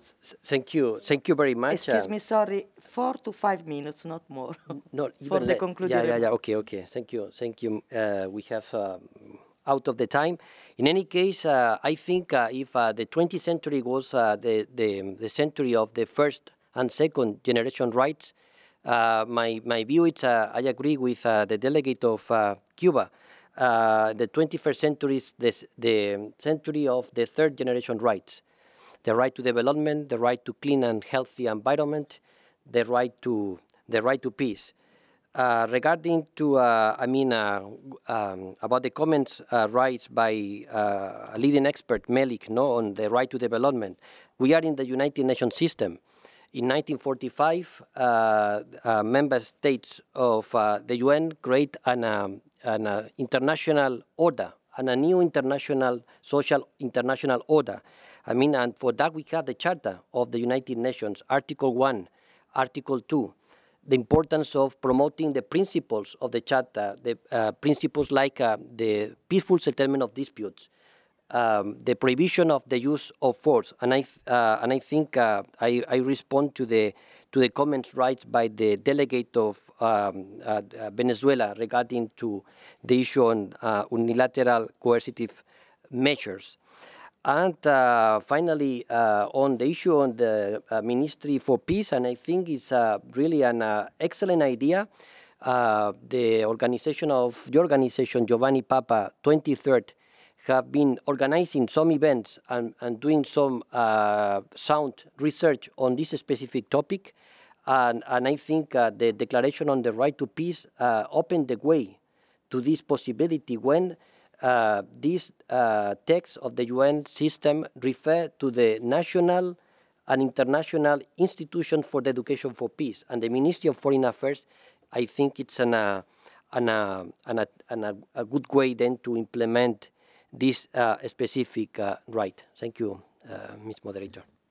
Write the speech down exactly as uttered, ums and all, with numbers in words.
S- Thank you. Thank you very much. Excuse Uh, me, sorry, four to five minutes, not more, not for even the le- concluding yeah, yeah, yeah. remark. Okay, okay. Thank you. Thank you. Uh, we have um, out of the time. In any case, uh, I think uh, if uh, the twentieth century was uh, the, the the century of the first and second generation rights, uh, my my view is uh, I agree with uh, the delegate of uh, Cuba. Uh, the twenty-first century is this, the century of the third generation rights, the right to development, the right to clean and healthy environment, the right to the right to peace. Uh, regarding to, uh, I mean, uh, um, about the comments uh, raised by uh, a leading expert, Melik, no, on the right to development, we are in the United Nations system. In nineteen forty-five, uh, uh, member states of uh, the U N create an, um, an uh, international order and a new international social international order. I mean, and for that we have the Charter of the United Nations, Article one, Article two, the importance of promoting the principles of the Charter, the uh, principles like uh, the peaceful settlement of disputes, um, the prohibition of the use of force, and I uh, and I think uh, I, I respond to the to the comments raised by the delegate of um, uh, uh, Venezuela regarding to the issue on uh, unilateral coercive measures. And uh, finally, uh, on the issue on the uh, Ministry for Peace, and I think it's uh, really an uh, excellent idea. Uh, the organization of the organization Giovanni Papa twenty-third have been organizing some events and, and doing some uh, sound research on this specific topic. And, and I think uh, the Declaration on the Right to Peace uh, opened the way to this possibility when uh, this uh, text of the U N system refer to the national and international institution for the education for peace. And the Ministry of Foreign Affairs, I think it's an, uh, an, uh, an, uh, an, uh, a good way then to implement this uh, specific uh, right. Thank you, uh, Miz Moderator.